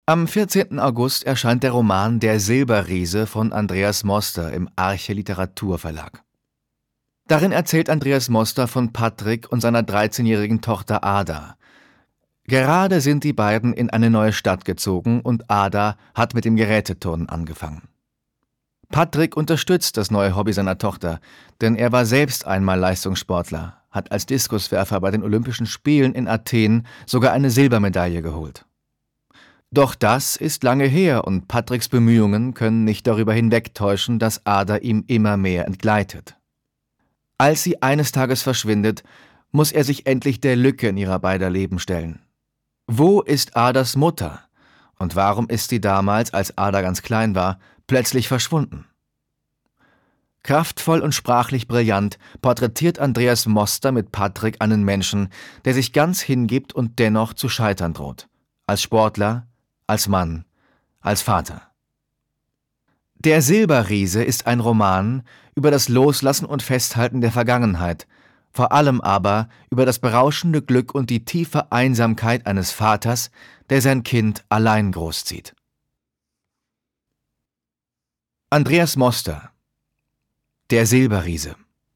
Am 14. August erscheint der Roman Der Silberriese von Andreas Moster im Arche Literaturverlag. Darin erzählt Andreas Moster von Patrick und seiner 13-jährigen Tochter Ada. Gerade sind die beiden in eine neue Stadt gezogen und Ada hat mit dem Geräteturnen angefangen. Patrick unterstützt das neue Hobby seiner Tochter, denn er war selbst einmal Leistungssportler, hat als Diskuswerfer bei den Olympischen Spielen in Athen sogar eine Silbermedaille geholt. Doch das ist lange her und Patricks Bemühungen können nicht darüber hinwegtäuschen, dass Ada ihm immer mehr entgleitet. Als sie eines Tages verschwindet, muss er sich endlich der Lücke in ihrer beider Leben stellen. Wo ist Adas Mutter? Und warum ist sie damals, als Ada ganz klein war, plötzlich verschwunden? Kraftvoll und sprachlich brillant porträtiert Andreas Moster mit Patrick einen Menschen, der sich ganz hingibt und dennoch zu scheitern droht. Als Sportler, als Mann, als Vater. Der Silberriese ist ein Roman über das Loslassen und Festhalten der Vergangenheit, vor allem aber über das berauschende Glück und die tiefe Einsamkeit eines Vaters, der sein Kind allein großzieht. Andreas Moster. Der Silberriese.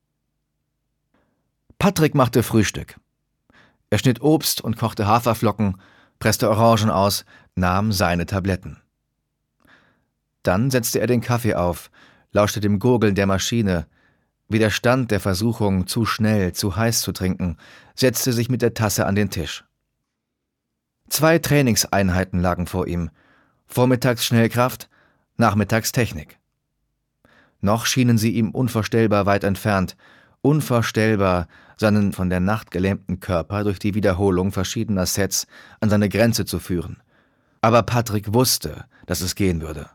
Patrick machte Frühstück. Er schnitt Obst und kochte Haferflocken, presste Orangen aus, nahm seine Tabletten. Dann setzte er den Kaffee auf, lauschte dem Gurgeln der Maschine, widerstand der Versuchung, zu schnell, zu heiß zu trinken, setzte sich mit der Tasse an den Tisch. 2 Trainingseinheiten lagen vor ihm, vormittags Schnellkraft, nachmittags Technik. Noch schienen sie ihm unvorstellbar weit entfernt, unvorstellbar, seinen von der Nacht gelähmten Körper durch die Wiederholung verschiedener Sets an seine Grenze zu führen. Aber Patrick wusste, dass es gehen würde.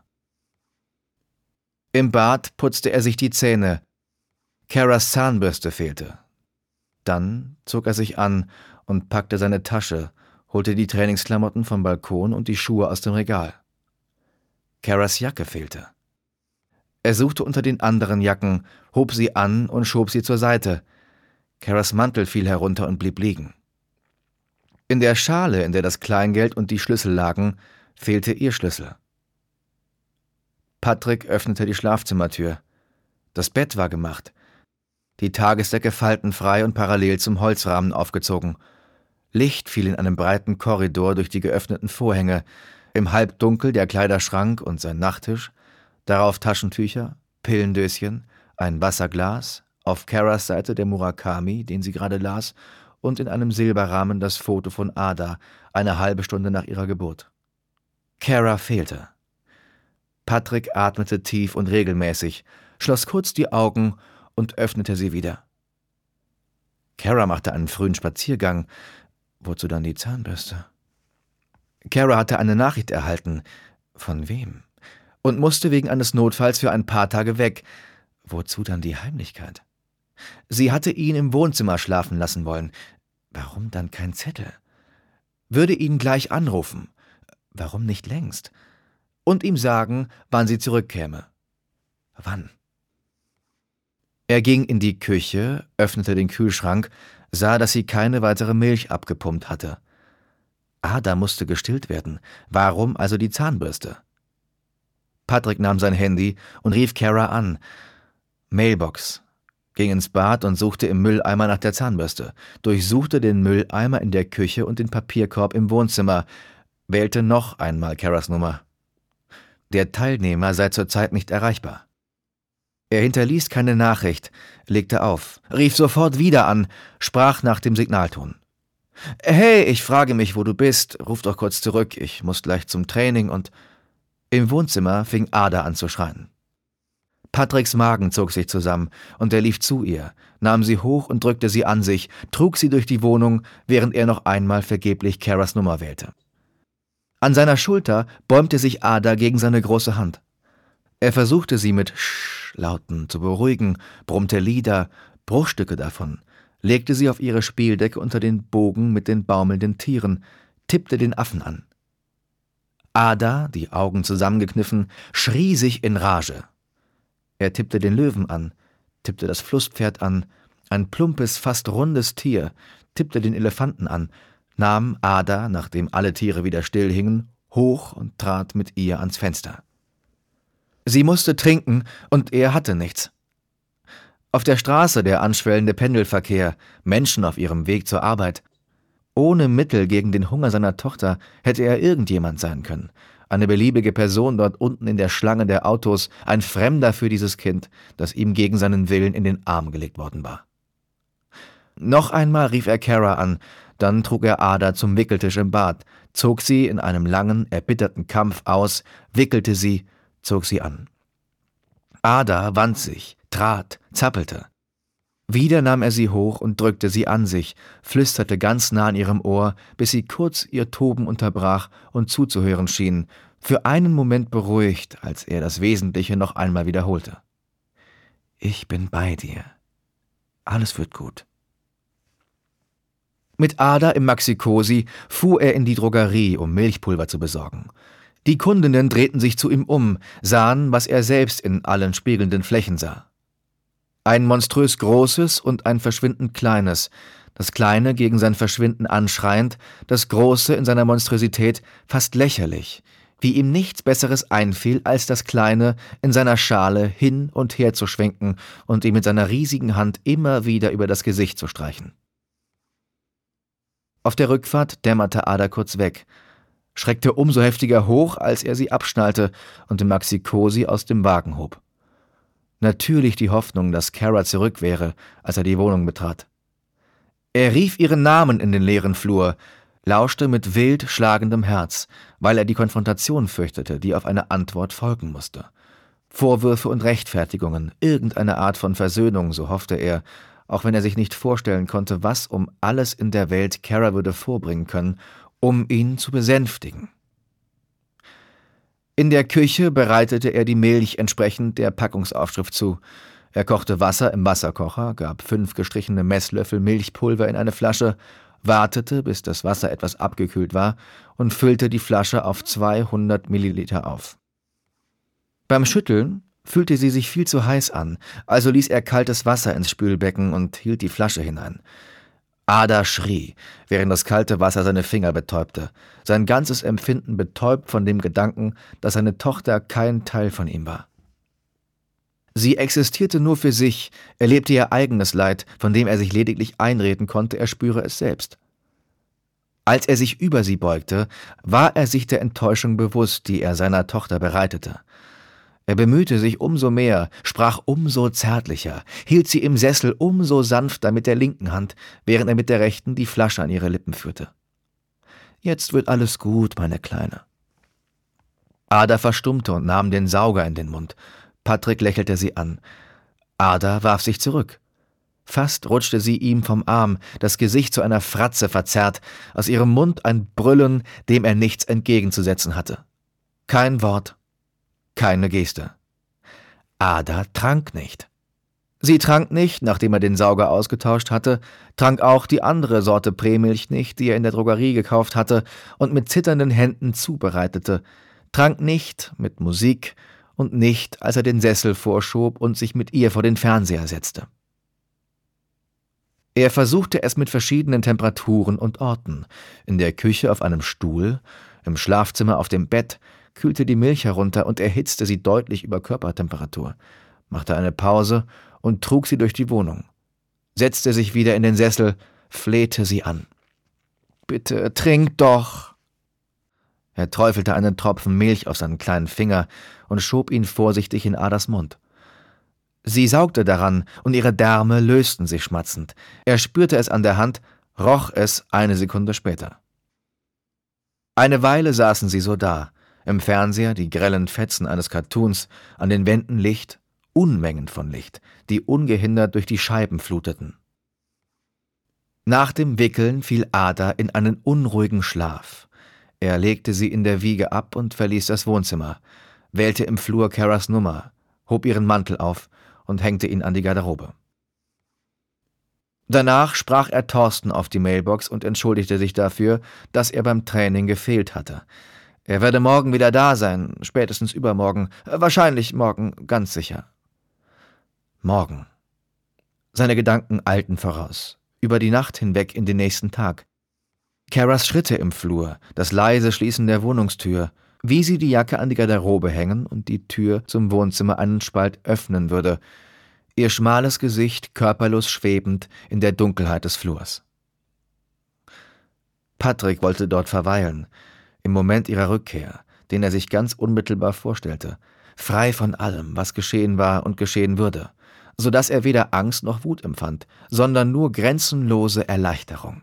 Im Bad putzte er sich die Zähne. Caras Zahnbürste fehlte. Dann zog er sich an und packte seine Tasche, holte die Trainingsklamotten vom Balkon und die Schuhe aus dem Regal. Caras Jacke fehlte. Er suchte unter den anderen Jacken, hob sie an und schob sie zur Seite. Caras Mantel fiel herunter und blieb liegen. In der Schale, in der das Kleingeld und die Schlüssel lagen, fehlte ihr Schlüssel. Patrick öffnete die Schlafzimmertür. Das Bett war gemacht. Die Tagesdecke faltenfrei und parallel zum Holzrahmen aufgezogen. Licht fiel in einem breiten Korridor durch die geöffneten Vorhänge. Im Halbdunkel der Kleiderschrank und sein Nachttisch, darauf Taschentücher, Pillendöschen, ein Wasserglas, auf Caras Seite der Murakami, den sie gerade las, und in einem Silberrahmen das Foto von Ada, eine halbe Stunde nach ihrer Geburt. Cara fehlte. Patrick atmete tief und regelmäßig, schloss kurz die Augen und öffnete sie wieder. Cara machte einen frühen Spaziergang. Wozu dann die Zahnbürste? Cara hatte eine Nachricht erhalten. Von wem? Und musste wegen eines Notfalls für ein paar Tage weg. Wozu dann die Heimlichkeit? Sie hatte ihn im Wohnzimmer schlafen lassen wollen. Warum dann kein Zettel? Würde ihn gleich anrufen. Warum nicht längst? Und ihm sagen, wann sie zurückkäme. Wann? Er ging in die Küche, öffnete den Kühlschrank, sah, dass sie keine weitere Milch abgepumpt hatte. Ada musste gestillt werden. Warum also die Zahnbürste? Patrick nahm sein Handy und rief Cara an. Mailbox. Ging ins Bad und suchte im Mülleimer nach der Zahnbürste, durchsuchte den Mülleimer in der Küche und den Papierkorb im Wohnzimmer, wählte noch einmal Caras Nummer. Der Teilnehmer sei zurzeit nicht erreichbar. Er hinterließ keine Nachricht, legte auf, rief sofort wieder an, sprach nach dem Signalton. »Hey, ich frage mich, wo du bist. Ruf doch kurz zurück, ich muss gleich zum Training und...« Im Wohnzimmer fing Ada an zu schreien. Patricks Magen zog sich zusammen und er lief zu ihr, nahm sie hoch und drückte sie an sich, trug sie durch die Wohnung, während er noch einmal vergeblich Caras Nummer wählte. An seiner Schulter bäumte sich Ada gegen seine große Hand. Er versuchte sie mit Sch-Lauten zu beruhigen, brummte Lieder, Bruchstücke davon, legte sie auf ihre Spieldecke unter den Bogen mit den baumelnden Tieren, tippte den Affen an. Ada, die Augen zusammengekniffen, schrie sich in Rage. Er tippte den Löwen an, tippte das Flusspferd an, ein plumpes, fast rundes Tier, tippte den Elefanten an, nahm Ada, nachdem alle Tiere wieder still hingen, hoch und trat mit ihr ans Fenster. Sie musste trinken, und er hatte nichts. Auf der Straße der anschwellende Pendelverkehr, Menschen auf ihrem Weg zur Arbeit. Ohne Mittel gegen den Hunger seiner Tochter hätte er irgendjemand sein können. Eine beliebige Person dort unten in der Schlange der Autos, ein Fremder für dieses Kind, das ihm gegen seinen Willen in den Arm gelegt worden war. Noch einmal rief er Kara an, dann trug er Ada zum Wickeltisch im Bad, zog sie in einem langen, erbitterten Kampf aus, wickelte sie, zog sie an. Ada wand sich, trat, zappelte. Wieder nahm er sie hoch und drückte sie an sich, flüsterte ganz nah an ihrem Ohr, bis sie kurz ihr Toben unterbrach und zuzuhören schien, für einen Moment beruhigt, als er das Wesentliche noch einmal wiederholte. »Ich bin bei dir. Alles wird gut.« Mit Ada im Maxi-Cosi fuhr er in die Drogerie, um Milchpulver zu besorgen. Die Kundinnen drehten sich zu ihm um, sahen, was er selbst in allen spiegelnden Flächen sah. Ein monströs Großes und ein verschwindend Kleines, das Kleine gegen sein Verschwinden anschreiend, das Große in seiner Monstrosität fast lächerlich, wie ihm nichts Besseres einfiel, als das Kleine in seiner Schale hin und her zu schwenken und ihm mit seiner riesigen Hand immer wieder über das Gesicht zu streichen. Auf der Rückfahrt dämmerte Ada kurz weg, schreckte umso heftiger hoch, als er sie abschnallte und den Maxi-Cosi aus dem Wagen hob. Natürlich die Hoffnung, dass Kara zurück wäre, als er die Wohnung betrat. Er rief ihren Namen in den leeren Flur, lauschte mit wild schlagendem Herz, weil er die Konfrontation fürchtete, die auf eine Antwort folgen musste. Vorwürfe und Rechtfertigungen, irgendeine Art von Versöhnung, so hoffte er, auch wenn er sich nicht vorstellen konnte, was um alles in der Welt Kara würde vorbringen können, um ihn zu besänftigen. In der Küche bereitete er die Milch entsprechend der Packungsaufschrift zu. Er kochte Wasser im Wasserkocher, gab 5 gestrichene Messlöffel Milchpulver in eine Flasche, wartete, bis das Wasser etwas abgekühlt war und füllte die Flasche auf 200 Milliliter auf. Beim Schütteln fühlte sie sich viel zu heiß an, also ließ er kaltes Wasser ins Spülbecken und hielt die Flasche hinein. Ada schrie, während das kalte Wasser seine Finger betäubte, sein ganzes Empfinden betäubt von dem Gedanken, dass seine Tochter kein Teil von ihm war. Sie existierte nur für sich, erlebte ihr eigenes Leid, von dem er sich lediglich einreden konnte, er spüre es selbst. Als er sich über sie beugte, war er sich der Enttäuschung bewusst, die er seiner Tochter bereitete. Er bemühte sich umso mehr, sprach umso zärtlicher, hielt sie im Sessel umso sanfter mit der linken Hand, während er mit der rechten die Flasche an ihre Lippen führte. »Jetzt wird alles gut, meine Kleine.« Ada verstummte und nahm den Sauger in den Mund. Patrick lächelte sie an. Ada warf sich zurück. Fast rutschte sie ihm vom Arm, das Gesicht zu einer Fratze verzerrt, aus ihrem Mund ein Brüllen, dem er nichts entgegenzusetzen hatte. Kein Wort. Keine Geste. Ada trank nicht. Sie trank nicht, nachdem er den Sauger ausgetauscht hatte, trank auch die andere Sorte Prämilch nicht, die er in der Drogerie gekauft hatte und mit zitternden Händen zubereitete, trank nicht mit Musik und nicht, als er den Sessel vorschob und sich mit ihr vor den Fernseher setzte. Er versuchte es mit verschiedenen Temperaturen und Orten, in der Küche auf einem Stuhl, im Schlafzimmer auf dem Bett, kühlte die Milch herunter und erhitzte sie deutlich über Körpertemperatur, machte eine Pause und trug sie durch die Wohnung, setzte sich wieder in den Sessel, flehte sie an. »Bitte, trink doch!« Er träufelte einen Tropfen Milch auf seinen kleinen Finger und schob ihn vorsichtig in Adas Mund. Sie saugte daran und ihre Därme lösten sich schmatzend. Er spürte es an der Hand, roch es eine Sekunde später. Eine Weile saßen sie so da, im Fernseher die grellen Fetzen eines Cartoons, an den Wänden Licht, Unmengen von Licht, die ungehindert durch die Scheiben fluteten. Nach dem Wickeln fiel Ada in einen unruhigen Schlaf. Er legte sie in der Wiege ab und verließ das Wohnzimmer, wählte im Flur Karas Nummer, hob ihren Mantel auf und hängte ihn an die Garderobe. Danach sprach er Thorsten auf die Mailbox und entschuldigte sich dafür, dass er beim Training gefehlt hatte. Er werde morgen wieder da sein, spätestens übermorgen, wahrscheinlich morgen, ganz sicher. Morgen. Seine Gedanken eilten voraus, über die Nacht hinweg in den nächsten Tag. Caras Schritte im Flur, das leise Schließen der Wohnungstür, wie sie die Jacke an die Garderobe hängen und die Tür zum Wohnzimmer einen Spalt öffnen würde, ihr schmales Gesicht körperlos schwebend in der Dunkelheit des Flurs. Patrick wollte dort verweilen, im Moment ihrer Rückkehr, den er sich ganz unmittelbar vorstellte, frei von allem, was geschehen war und geschehen würde, so dass er weder Angst noch Wut empfand, sondern nur grenzenlose Erleichterung.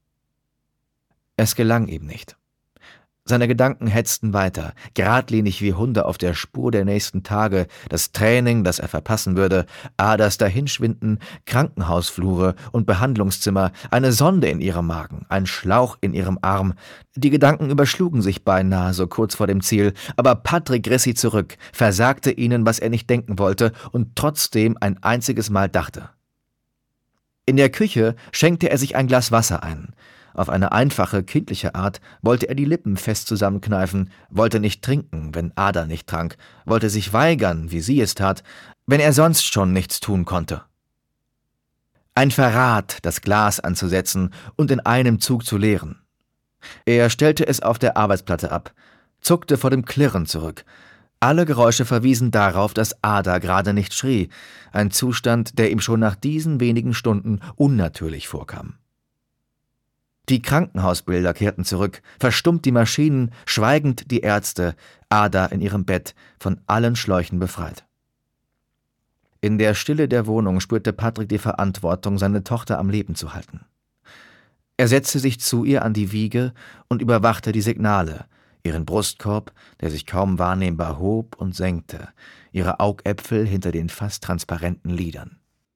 Es gelang ihm nicht. Seine Gedanken hetzten weiter, geradlinig wie Hunde auf der Spur der nächsten Tage, das Training, das er verpassen würde, Adas Dahinschwinden, Krankenhausflure und Behandlungszimmer, eine Sonde in ihrem Magen, ein Schlauch in ihrem Arm. Die Gedanken überschlugen sich beinahe so kurz vor dem Ziel, aber Patrick riss sie zurück, versagte ihnen, was er nicht denken wollte und trotzdem ein einziges Mal dachte. In der Küche schenkte er sich ein Glas Wasser ein. Auf eine einfache, kindliche Art wollte er die Lippen fest zusammenkneifen, wollte nicht trinken, wenn Ada nicht trank, wollte sich weigern, wie sie es tat, wenn er sonst schon nichts tun konnte. Ein Verrat, das Glas anzusetzen und in einem Zug zu leeren. Er stellte es auf der Arbeitsplatte ab, zuckte vor dem Klirren zurück. Alle Geräusche verwiesen darauf, dass Ada gerade nicht schrie, ein Zustand, der ihm schon nach diesen wenigen Stunden unnatürlich vorkam. Die Krankenhausbilder kehrten zurück, verstummt die Maschinen, schweigend die Ärzte, Ada in ihrem Bett, von allen Schläuchen befreit. In der Stille der Wohnung spürte Patrick die Verantwortung, seine Tochter am Leben zu halten. Er setzte sich zu ihr an die Wiege und überwachte die Signale, ihren Brustkorb, der sich kaum wahrnehmbar hob und senkte, ihre Augäpfel hinter den fast transparenten Lidern.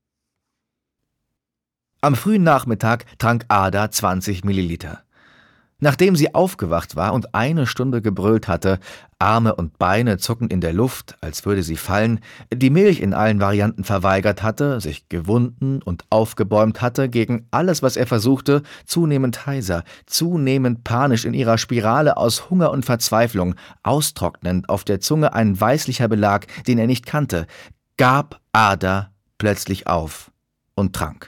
Am frühen Nachmittag trank Ada 20 Milliliter. Nachdem sie aufgewacht war und eine Stunde gebrüllt hatte, Arme und Beine zuckend in der Luft, als würde sie fallen, die Milch in allen Varianten verweigert hatte, sich gewunden und aufgebäumt hatte gegen alles, was er versuchte, zunehmend heiser, zunehmend panisch in ihrer Spirale aus Hunger und Verzweiflung, austrocknend auf der Zunge ein weißlicher Belag, den er nicht kannte, gab Ada plötzlich auf und trank.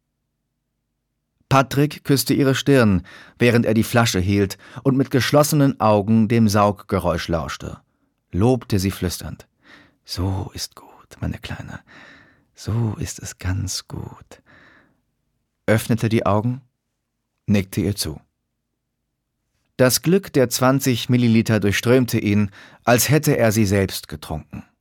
Patrick küsste ihre Stirn, während er die Flasche hielt und mit geschlossenen Augen dem Sauggeräusch lauschte, lobte sie flüsternd. »So ist gut, meine Kleine, so ist es ganz gut«, öffnete die Augen, nickte ihr zu. Das Glück der 20 Milliliter durchströmte ihn, als hätte er sie selbst getrunken.